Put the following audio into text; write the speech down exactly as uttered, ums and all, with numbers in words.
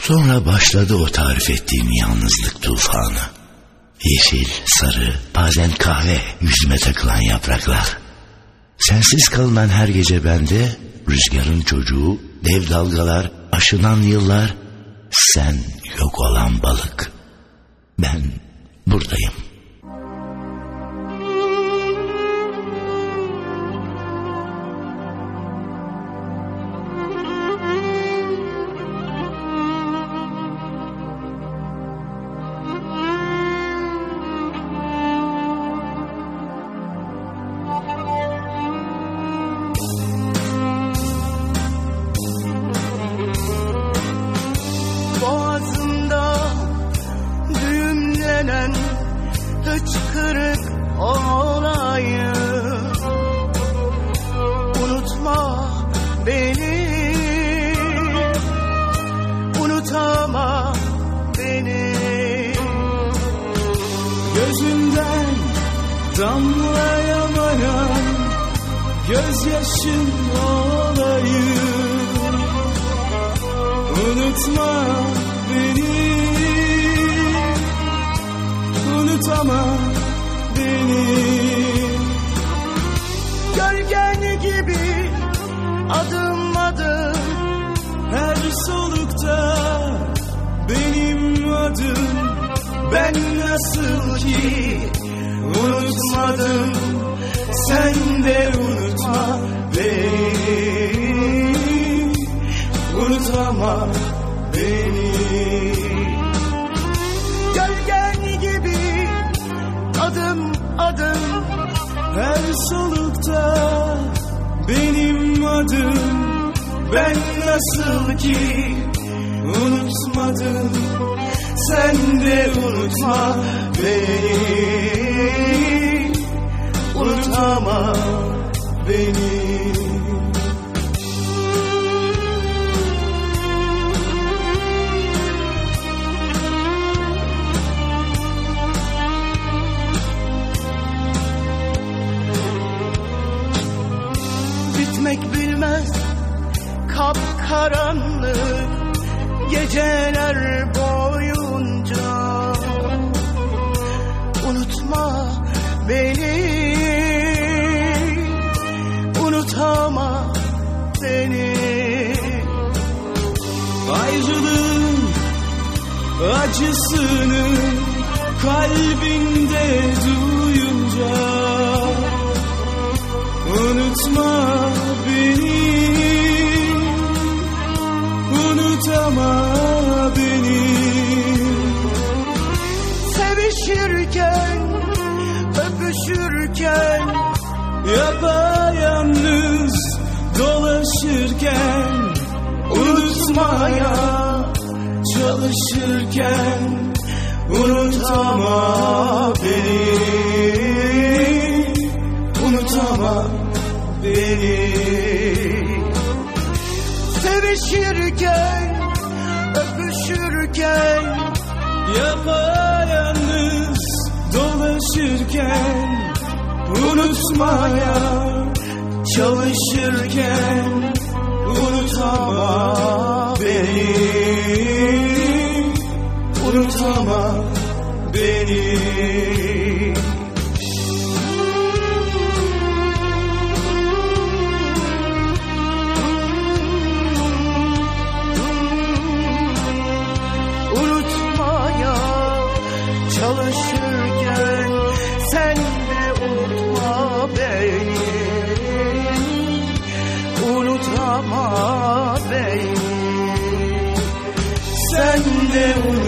Sonra başladı o tarif ettiğim yalnızlık tufanı. Yeşil, sarı, bazen kahve yüzüme takılan yapraklar. Sensiz kalınan her gece bende, rüzgarın çocuğu, dev dalgalar, aşınan yıllar, sen yok olan balık. Ben buradayım. Hıçkırık olayı, unutma beni, unutama beni. Gözünden damlayamayan gözyaşın olayım, unutma beni, unutama beni. Gölgen gibi adım adım, her solukta benim adım. ben nasıl ki unutmadım, sen de unutma beni, unutama beni. Gölgen gibi adım adım, her solukta benim adım. ben nasıl ki unutmadım, sen de unutma beni, unutama beni. Bitmek bilmez kapkaranlık geceler boyunca, unutma beni, unutama beni. Ayrılığın acısını kalbinde duyunca, unutma beni, unutama beni. Sevişirken, öpüşürken, yapayalnız dolaşırken, unutmaya çalışırken, unutama beni, unutama beni. Sevişirken, öpüşürken, yapayalnız dolaşırken, unutmaya çalışırken, unutama beni, unutama beni. Çalışırken sen de unutma beni, unutama beni, sen de unutma.